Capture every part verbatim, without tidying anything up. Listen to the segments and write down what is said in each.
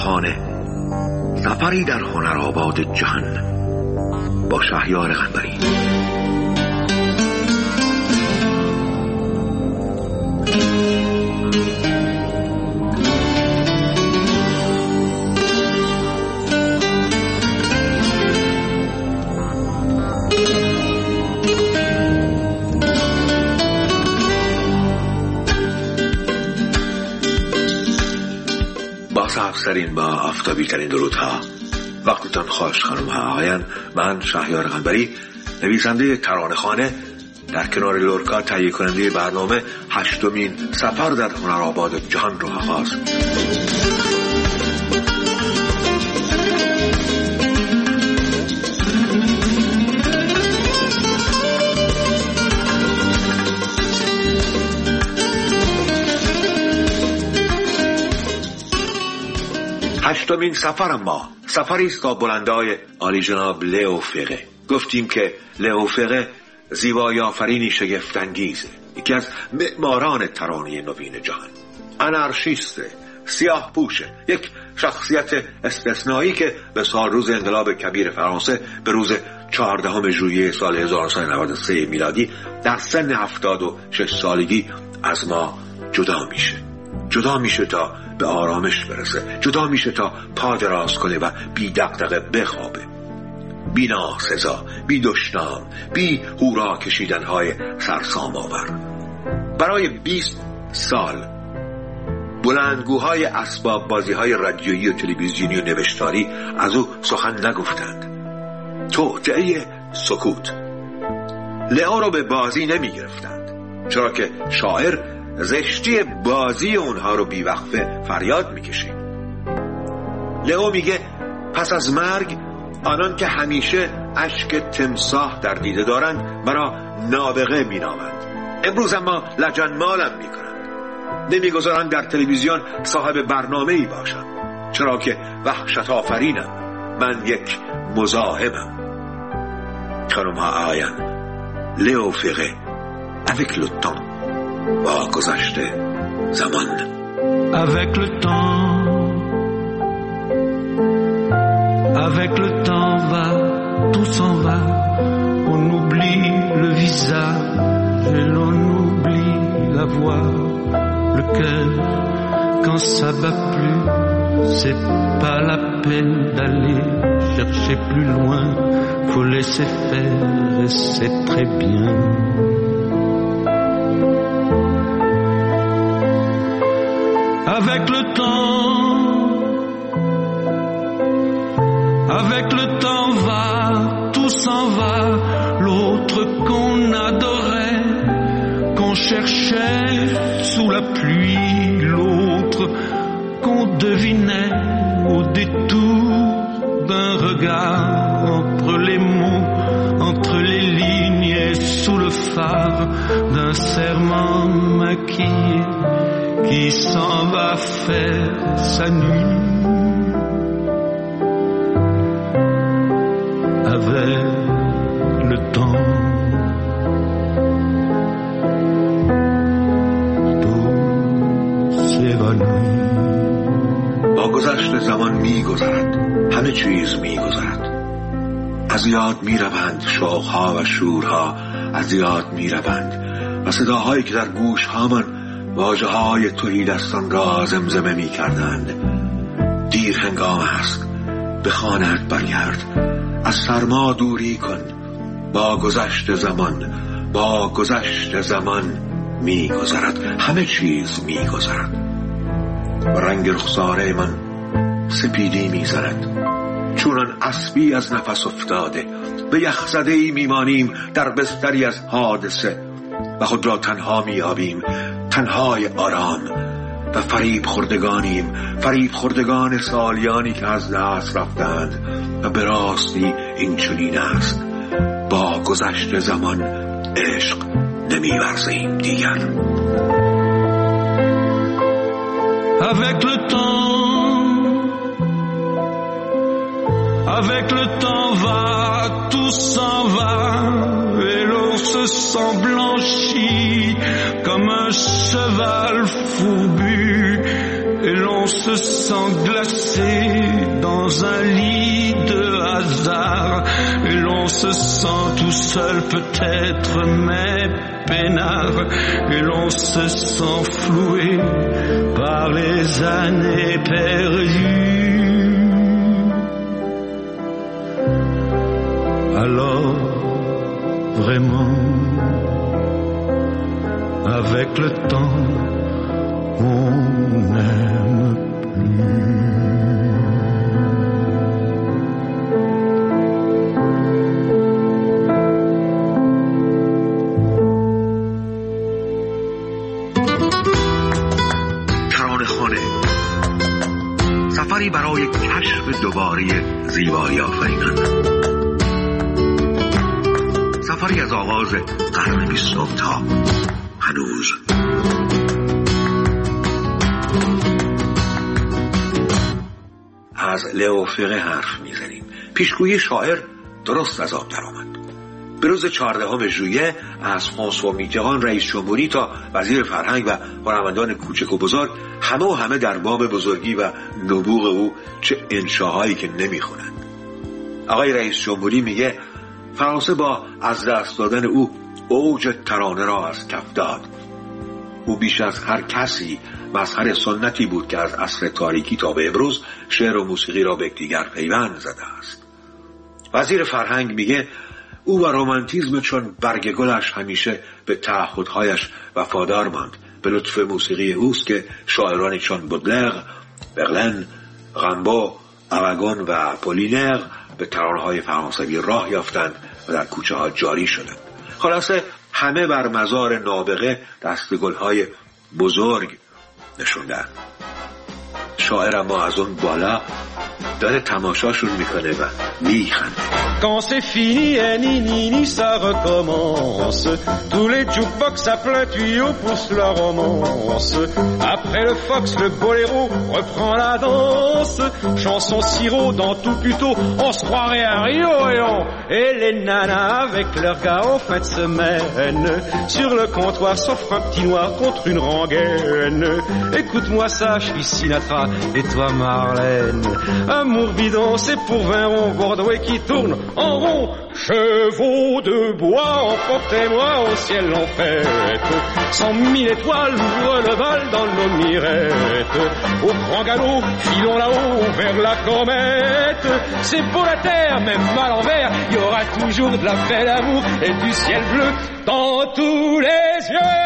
خانه، سفری در هنرآباد جهان با شهریار قنبری. سرین با آفتابی ترین درودها، وقتتان خوش خانم ها آقایان. من شهریار قنبری، نویسنده ترانه‌خوانه، در کنار لورکا تهیه کننده برنامه هشتمین سفر در هنرآباد جهان رو آغاز. هشتمین سفر ما سفری است تا بلندای عالی جناب لئو فقه. گفتیم که لئو فقه زیبایی آفرینی شگفت انگیزه، یکی از معماران ترانه نوین جهان، آنارشیست، سیاه پوشه، یک شخصیت استثنایی که به سال روز انقلاب کبیر فرانسه به روز چهاردهم ژوئیه سال هزار و نهصد و نود و سه میلادی در سن هفتاد و شش سالگی از ما جدا میشه. جدا میشه تا به آرامش برسه، جدا میشه تا پا دراز کنه و بی دغدغه بخوابه، بی ناسزا، بی دشنام، بی هورا کشیدنهای سرسام آور. برای بیست سال بلندگوهای اسباب بازیهای رادیویی و تلویزیونی و نوشتاری از او سخن نگفتند. توطئه سکوت. لئو رو به بازی نمی گرفتند، چرا که شاعر زشتی بازی اونها رو بیوقفه فریاد میکشه. لئو میگه پس از مرگ آنان که همیشه اشک تمساح در دیده دارند مرا نابغه مینامند. امروز اما لجنمالم میکنند، نمیگذارند در تلویزیون صاحب برنامه‌ای باشم، چرا که وحشت آفرینم، من یک مزاحمم. خانم ها آقایان، لئو فقه avec le temps، با گذشته زمان. Avec le temps, avec le temps va, tout s'en va. On oublie le visage et l'on oublie la voix. Le cœur, quand ça bat plus, c'est pas la peine d'aller chercher plus loin. Faut laisser faire et c'est très bien. Avec le temps, avec le temps va, tout s'en va. L'autre qu'on adorait, qu'on cherchait sous la pluie, l'autre qu'on devinait au détour d'un regard, entre les mots, entre les lignes et sous le phare d'un serment maquillé qui s'en va faire sa nuit. Avec le temps, tout s'évanouit. با گذشت زمان می گذرد، همه چیز می گذرد. از یاد می روند شوقها و شورها، از یاد می روند و صداهایی که در گوش هامان واجه های تهیدستان را زمزمه می کردند. دیر هنگام است، به خانه‌ات برگرد، از سرما دوری کن. با گذشت زمان، با گذشت زمان می گذرد، همه چیز می گذرد. و رنگ رخساره من سپیدی می زند، چونان اسبی از نفس افتاده. به یخزده‌ای می مانیم در بستری از حادثه و خود را تنها می یابیم، تنهای آرام. و فریب خوردگانیم، فریب خوردگان سالیانی که از دست رفتند. و به راستی این چنین است، با گذشت زمان عشق نمی ورزیم دیگر. Avec le temps, avec le temps va, tout s'en va, et l'on se sent blanchi comme un cheval fourbu, et l'on se sent glacé dans un lit de hasard, et l'on se sent tout seul peut-être, mais peinard, et l'on se sent floué par les années perdues. Alors, vraiment, avec le temps, on n'aime plus. ترانه خانه، سفری برای کشف دوباره زیبایی آفرینان، سفری از آغاز قرن بیستم تا هنوز. از لئو فقه حرف میزنیم. پیشگویی شاعر درست از آب در آمد. به روز چهاردهم ژوئیه از فرانسوا میتران رئیس جمهوری تا وزیر فرهنگ و هنرمندان کوچک و بزرگ، همه و همه در باب بزرگی و نبوغ او چه انشاهایی که نمیخونند. آقای رئیس جمهوری میگه فرانسه با از دست دادن او اوج ترانه را از کف داد. او بیش از هر کسی مظهر سنتی بود که از عصر تاریکی تا به امروز شعر و موسیقی را به یکدیگر پیوند زده است. وزیر فرهنگ میگه او و رمانتیسم چون برگ گلش همیشه به تعهدهایش وفادار ماند. به لطف موسیقی اوست که شاعرانی چون بودلر، برلن، رامبو، آراگون و اپولینر به ترانه‌های فرانسوی راه یافتند و در کوچه ها جاری شدند. خلاصه همه بر مزار نابغه دستگل‌های بزرگ نشوندن. شاعر اما از اون بالا داره تماشاشون میکنه و میخنده. Quand c'est fini, eh, ni ni ni, ça recommence. Tous les jukebox à plein tuyau poussent la romance. Après le fox, le boléro reprend la danse. Chanson sirop dans tout puto, on se croirait à Rio et on. Et les nanas avec leurs gars en fin de semaine, sur le comptoir s'offre un petit noir contre une rengaine. Écoute-moi ça, je suis Sinatra et toi Marlène. Amour bidon, c'est pour vingt ronds Bordeaux qui tourne en rond. Chevaux de bois, emportez-moi au ciel en fête. Cent mille étoiles ouvrent le bal dans nos mirettes. Au grand galop, filons là-haut vers la comète. C'est pour la terre, même à l'envers, il y aura toujours de la belle amour et du ciel bleu dans tous les yeux.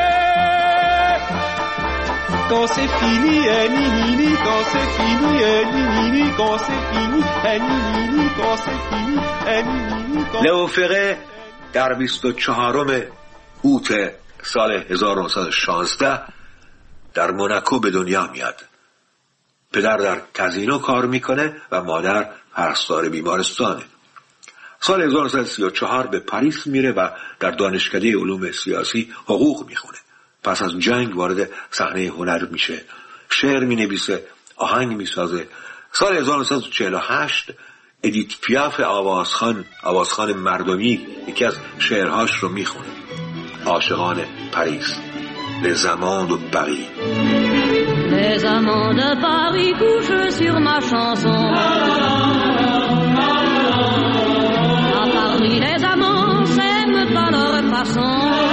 Quand c'est fini, eh, ni ni ni, quand c'est fini, eh, ni ni ni, quand c'est fini, eh, ni ni ni, quand c'est fini, eh, ni ni ni, quand... لئو فقه در بیست و چهارم اوت سال هزار و نهصد و شانزده در موناکو به دنیا میاد. پدر در کازینو کار میکنه و مادر پرستار بیمارستانه. سال هزار و نهصد و سی و چهار به پاریس میره و در دانشکده علوم سیاسی حقوق میخونه. پس از جنگ وارد صحنه هنر میشه. شعر مینویسه، آهنگ میسازه. سال هزار و نهصد و چهل و هشت ادیت پیاف آوازخان، آوازخان مردمی، یکی از شعرهاش رو میخونه. عاشقان پاریس. Les amants de Paris. Les amants de Paris couchent sur ma chanson. À Paris les amants s'aiment à leur façon.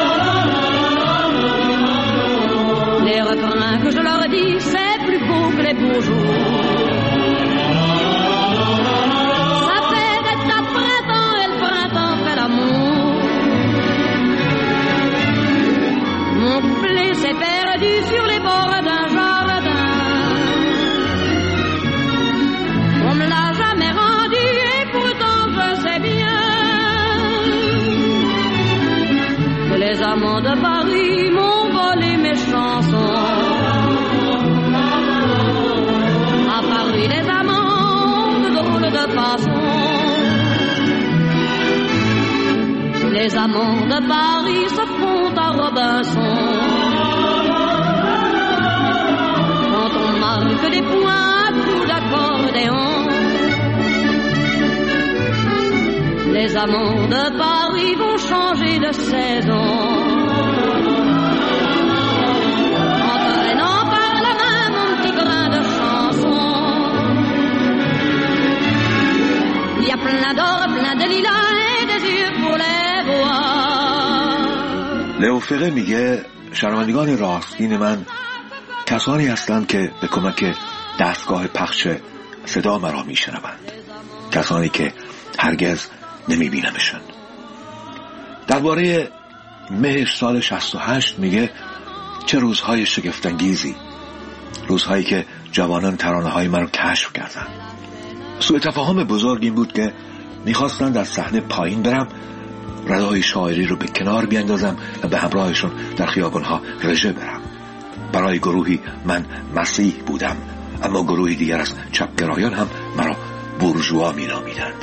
Les refrains que je leur dis, c'est plus beau que les beaux jours. Ça fait d'être à printemps et le printemps fait l'amour. Mon couplet s'est perdu sur les bords d'un jardin. On me l'a jamais rendu et pourtant je sais bien que les amants de Paris m'ont volé mes chansons. À Paris les amants de drôles de façon. Les amants de Paris se font à Robinson. Quand on marque des points à coups d'accordéon. Les amants de Paris vont changer de saison. Entraînant par la main mon petit grain de لئو فره میگه شنوندگان راستین من کسانی هستند که به کمک دستگاه پخش صدا مرا میشنوند، کسانی که هرگز نمیبینمشون. درباره مهر سال شصت و هشت میگه چه روزهای شگفت‌انگیزی، روزهایی که جوانان ترانه‌های من رو کشف کردن. سوء تفاهم بزرگ این بود که میخواستند از صحنه پایین برم، ردای شاعری رو به کنار بیاندازم و به همراهشون در خیابان‌ها رژه برم. برای گروهی من مسیح بودم، اما گروهی دیگر از چپگرایان هم مرا بورژوا مینامیدند.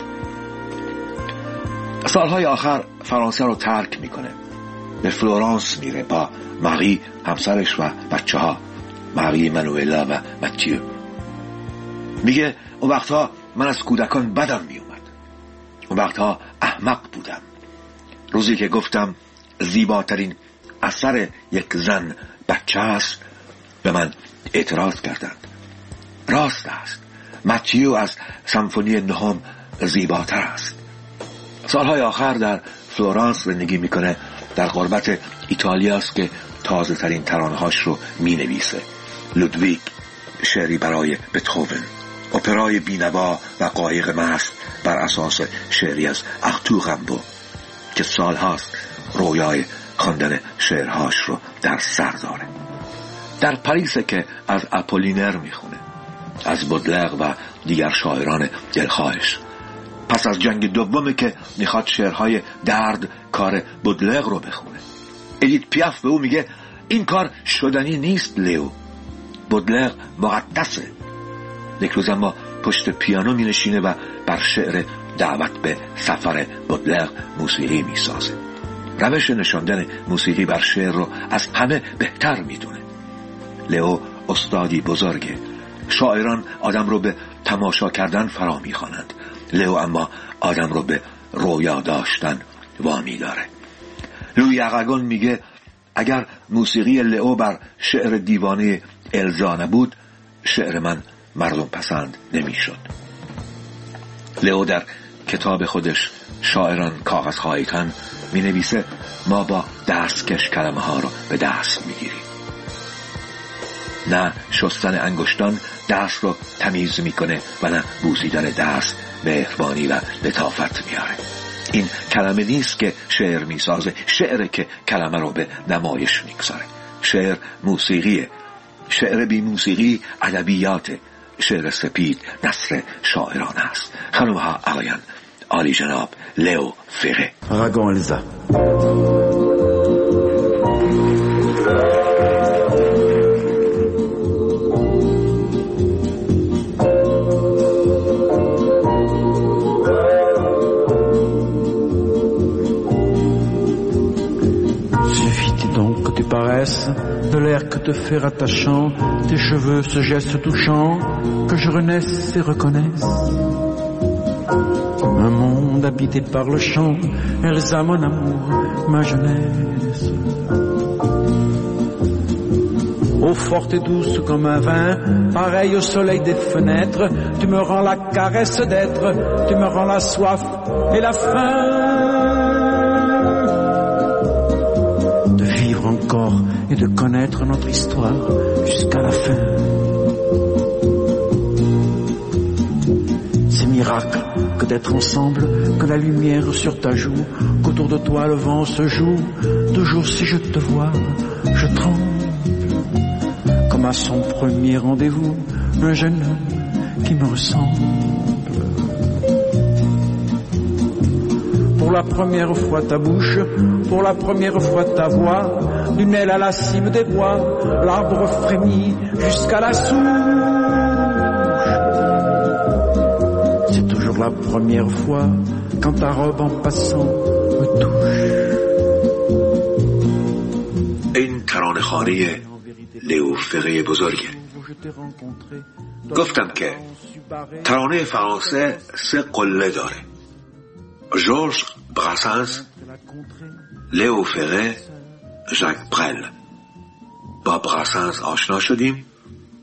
سالهای آخر فرانسه رو ترک میکنه، به فلورانس میره با ماری همسرش و بچه ها، ماری منوئلا و متیو. میگه اون وقتها من از کودکان بدم میومد، اون وقتها احمق بودم. روزی که گفتم زیباترین اثر یک زن بچه است، به من اعتراض کردند. راست است، متیو از سمفونی نهم زیباتر است. سالهای آخر در فلورانس زندگی میکنه، در غربت ایتالیاست که تازه ترین ترانه‌هاش رو می نویسه. لودویگ، شعری برای بتهوون، اپرای بینوا و قایق مست بر اساس شعری از آرتور رامبو که سالهاست رویای خواندن شعرهاش رو در سر داره. در پاریس که از اپولینر میخونه، از بودلر و دیگر شاعران دلخواهش. پس از جنگ دومه که میخواد شعرهای درد کار بودلر رو بخونه. ادیت پیاف به او میگه این کار شدنی نیست لئو، بودلر مقدسه. یک روز اما پشت پیانو می نشینه و بر شعر دعوت به سفر بودلر موسیقی می سازه. روش نشاندن موسیقی بر شعر رو از همه بهتر می دونه. لئو استادی بزرگه. شاعران آدم رو به تماشا کردن فرا می خوانند، لئو اما آدم رو به رویا داشتن وامی داره. لویی اراگون میگه اگر موسیقی لئو بر شعر دیوانه الزا نبود، شعر من مردم پسند نمی شد. لئو در کتاب خودش شاعران کاغذهایتن می نویسه ما با دستکش کلمه ها رو به دست می گیریم. نه شستن انگشتان دست رو تمیز میکنه و نه بوسیدن دست مهربانی و لطافت میاره. این کلمه نیست که شعر میسازه، شعر که کلمه رو به نمایش میگذاره. شعر موسیقیه، شعر بی موسیقی ادبیاته. شعر سپید نثر شاعران است. خانم‌ها آقایان، عالی جناب لئو فره. Aragon Elsa. De l'air que te fait rattachant, tes cheveux, ce geste touchant, que je renaisse et reconnaisse un monde habité par le chant, Elsa mon amour, ma jeunesse. Eau forte et douce comme un vin, pareil au soleil des fenêtres, tu me rends la caresse d'être, tu me rends la soif et la faim de vivre encore et de connaître notre histoire jusqu'à la fin. C'est miracle que d'être ensemble, que la lumière sur ta joue, qu'autour de toi le vent se joue. Toujours si je te vois, je tremble, comme à son premier rendez-vous, un jeune homme qui me ressemble. Pour la première fois ta bouche, pour la première fois ta voix, d'une aile à la cime des bois, l'arbre frémit jusqu'à la souche. C'est toujours la première fois quand ta robe en passant me touche. این ترانه خانه لئو فره بزرگه. گفتم که ترانه فرانسه سه قله داره: جورج براسانس، لئو فره، ژاک برل. با براسانس آشنا شدیم،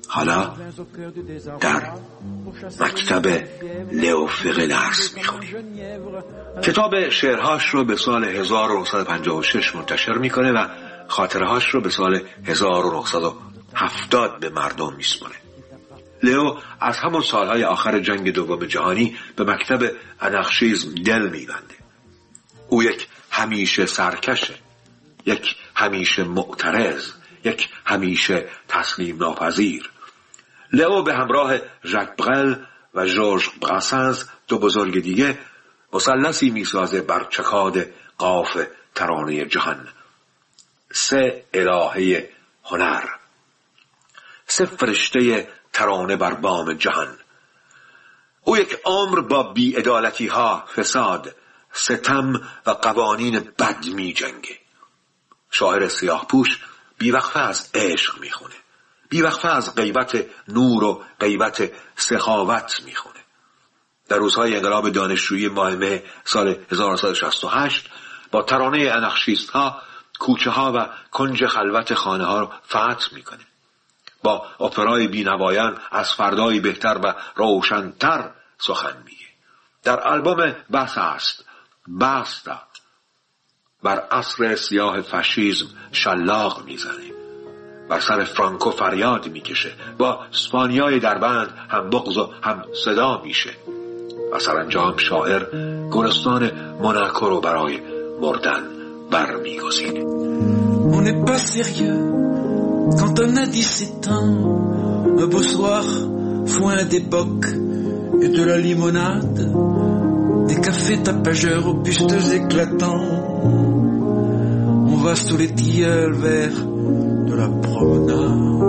حالا در مکتب لئو فقه درس میخونیم. کتاب شعرهاش رو به سال هزار و نهصد و پنجاه و شش منتشر میکنه و خاطرهاش رو به سال هزار و نهصد و هفتاد به مردم میسپاره. لئو از همون سالهای آخر جنگ دوم جهانی به مکتب انارشیسم دل میبنده. او یک همیشه سرکشه، یک همیشه معترض، یک همیشه تسلیم ناپذیر. لئو به همراه ژاک برل و ژورژ براسنز، دو بزرگ دیگه، مثلثی میسازه بر چکاد قاف ترانه جهان. سه الهه هنر، سه فرشته ترانه بر بام جهان. او یک عمر با بی‌عدالتی ها، فساد، ستم و قوانین بد می جنگه. شاعر سیاه پوش بیوقفه از عشق میخونه، بیوقفه از غیبت نور و غیبت سخاوت میخونه. در روزهای انقلاب دانشجویی ماه مه سال هزار و نهصد و شصت و هشت با ترانه انارشیست ها کوچه ها و کنج خلوت خانه ها رو فتح میکنه. با اپرای بینوایان از فردایی بهتر و روشنتر سخن میگه. در آلبوم بس است باستا بر عصر سیاه فاشیسم شلاق میزنه، بر سر فرانکو فریاد میکشه، با اسپانیای دربند هم بغض و هم صدا میشه و سرانجام شاعر گلستان موناکو رو برای مردن برمیگزینه. On n'est pas sérieux quand on a dix-sept ans. Un beau soir, foin d'époque et de la limonade, des cafés tapageurs aux bustes éclatants. On va sous les tilleuls vers de la promenade.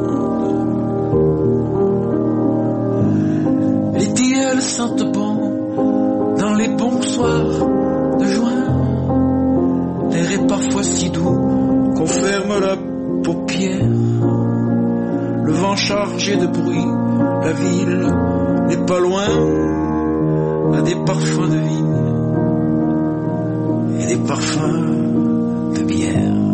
Les tilleuls sentent bon dans les bons soirs de juin. L'air est parfois si doux qu'on ferme la paupière. Le vent chargé de bruit, la ville n'est pas loin, a des parfums de vigne et des parfums de bière.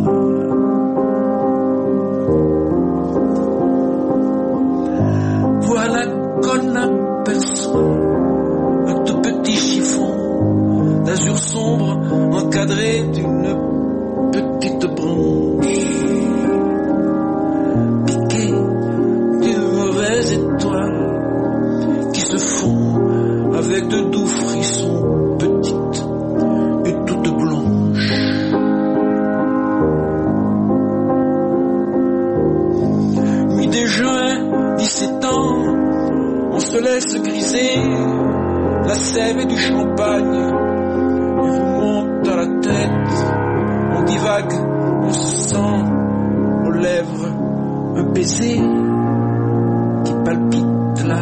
Voilà qu'on aperçoit un tout petit chiffon d'azur sombre encadré d'une petite branche, piqué d'une mauvaise étoile qui se fond avec de doux frissons, petite et toute blanche. Nuit de juin, dix-sept ans, on se laisse griser la sève et du champagne. Il vous monte à la tête, on divague, on se sent aux lèvres un baiser qui palpite là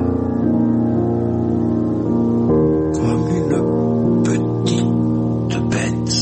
comme une petite bête.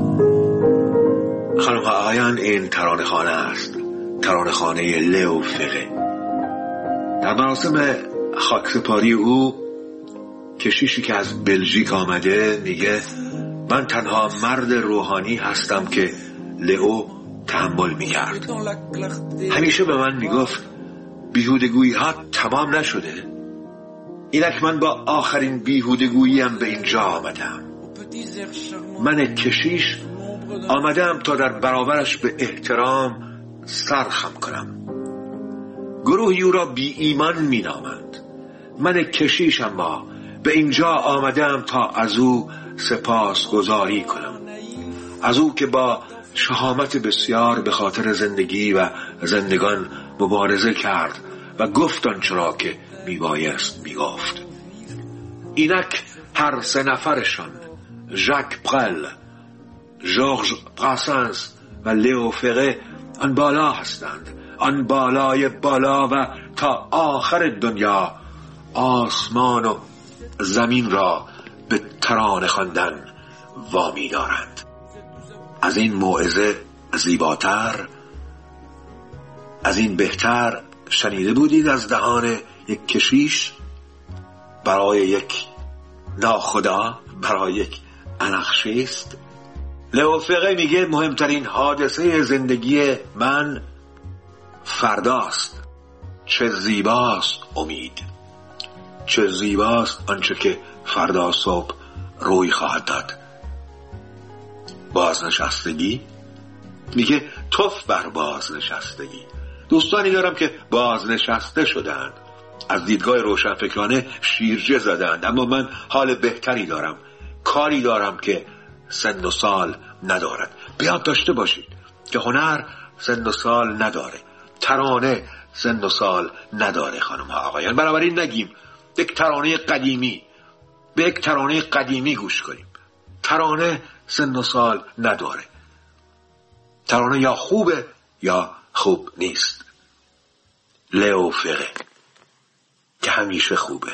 خانم ها آقایان، این ترانه خانه است، ترانه خانه لئو فقه. در مراسم خاکسپاری او کشیشی که از بلژیک آمده میگه من تنها مرد روحانی هستم که لئو تحمل میکرد. همیشه به من میگفت بیهودگویی ها تمام نشده. اینک من با آخرین بیهودگوییم به اینجا آمدم. من کشیش آمدم تا در برابرش به احترام سرخم کنم. گروهی او را بی ایمان می نامند. من کشیش اما به اینجا آمدم تا از او سپاس گزاری کنم، از او که با شهامت بسیار به خاطر زندگی و زندگان مبارزه کرد و گفت آنچه را که میبایست میگفت. اینک هر سه نفرشان، ژاک برل، ژورژ براسنز و لئو فقه، آن بالا هستند، آن بالای بالا و تا آخر دنیا آسمان و زمین را به ترانه خواندن وامی دارند. از این موعظه زیباتر، از این بهتر شنیده بودید از دهان یک کشیش برای یک ناخدا، برای یک انارشیست؟ لئو فقه میگه مهمترین حادثه زندگی من فرداست. چه زیباست امید، چه زیباست آنچه که فردا صبح روی خواهد داد. بازنشستگی؟ میگه توف بر بازنشستگی. دوستانی دارم که بازنشسته شدند، از دیدگاه روشنفکرانه شیرجه زدند، اما من حال بهتری دارم، کاری دارم که سن و سال ندارد. بیاد داشته باشید که هنر سن و سال نداره، ترانه سن و سال نداره خانم ها آقایان. بنابراین نگیم یک ترانه قدیمی، به یک ترانه قدیمی گوش کنیم. ترانه سن و سال نداره، ترانه یا خوبه یا خوب نیست. لئو فره که همیشه خوبه.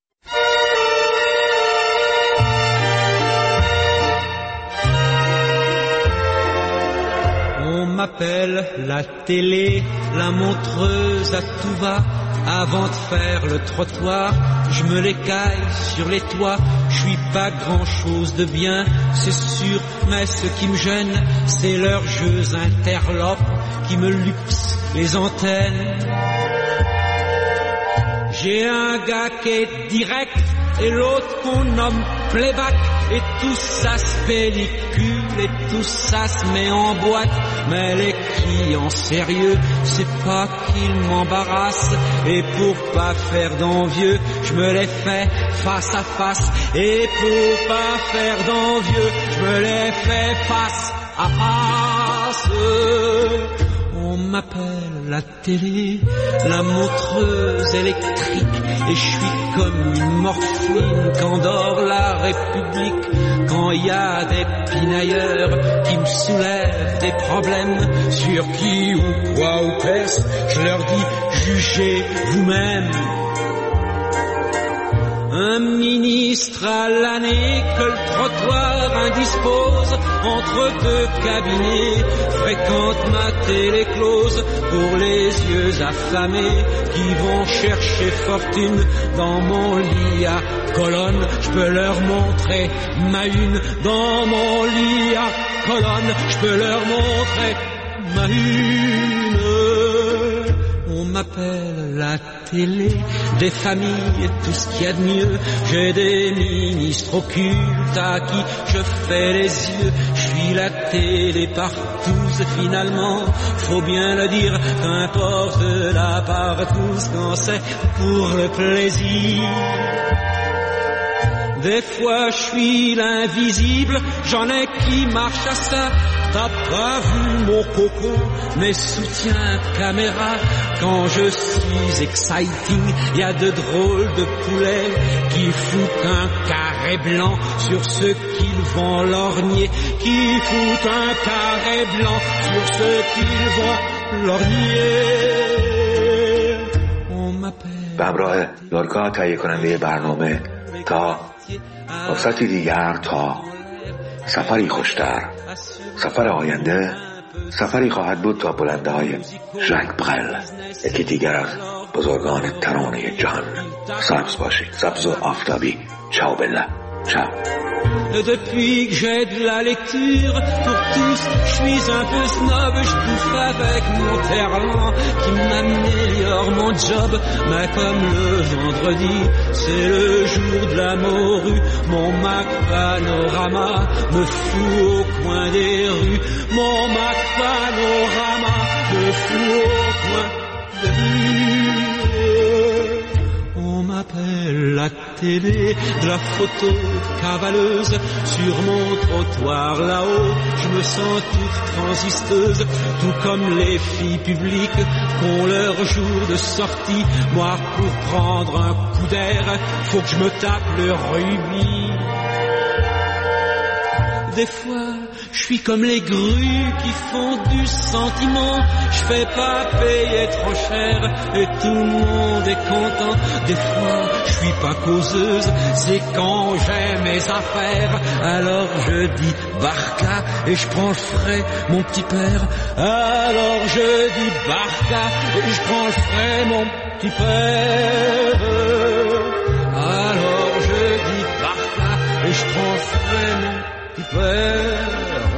On m'appelle la télé, la montreuse à tout va. Avant de faire le trottoir, je me l'écaille sur les toits. Je suis pas grand chose de bien, c'est sûr, mais ce qui me gêne, c'est leurs jeux interlopes qui me luxent les antennes. J'ai un gars qui est direct et l'autre qu'on nomme playback, et tout ça se pellicule et tout ça se met en boîte. Mais les clients sérieux, c'est pas qu'ils m'embarrassent, et pour pas faire d'envieux, je me les fais face à face. Et pour pas faire d'envieux, je me les fais face à face. On m'appelle la télé, la montreuse électrique, et je suis comme une morphine qu'endort la République. Quand il y a des pinailleurs qui me soulèvent des problèmes, sur qui ou quoi ou peste, je leur dis jugez vous-même. Un ministre à l'année que le trottoir indispose entre deux cabinets fréquente ma télé close pour les yeux affamés qui vont chercher fortune dans mon lit à colonne. Je peux leur montrer ma une dans mon lit à colonne. Je peux leur montrer ma une. On m'appelle la télé des familles, tout ce qu'il y a de mieux. J'ai des ministres occultes à qui je fais les yeux. Je suis la télé partout, c'est finalement, faut bien le dire, qu'importe la partout quand c'est pour le plaisir. Des fois je suis l'invisible, j'en ai qui marchent à ça. T'as pas vu mon coco, mes soutiens caméra. Quand je suis exciting, y a de drôles de poulets qui foutent un carré blanc sur ceux qu'ils vont lorgner, qui foutent un carré blanc sur ceux qu'ils vont lorgner. On m'appelle. به همراه یارکا تهیه کننده برنامه تا فرصتی دیگر، تا سفری خوشتر، سفر آینده، سفری خواهد بود تا بلنده های ژاک برل، یکی دیگر از بزرگان ترانه جهان. سبز باشید، سبز و آفتابی. چاو بله، چاو. Depuis que j'ai de la lecture pour tous, je suis un peu snob, je bouffe avec mon terlan qui m'améliore mon job. Mais comme le vendredi, c'est le jour de la morue, mon Mac Panorama me fout au coin des rues. Mon Mac Panorama me fout au coin des rues. On m'appelle la télé de la photo cavaleuse. Sur mon trottoir là-haut, je me sens toute transisteuse, tout comme les filles publiques qu'ont leur jour de sortie. Moi, pour prendre un coup d'air, faut que je me tape le rubis. Des fois, je suis comme les grues qui font du sentiment. Je fais pas payer trop cher et tout le monde est content. Des fois, je suis pas causeuse, c'est quand j'ai mes affaires. Alors je dis barca et je prends le frais, mon petit père. Alors je dis barca et je prends le frais, mon petit père. Alors je dis barca et je prends le frais, mon petit père.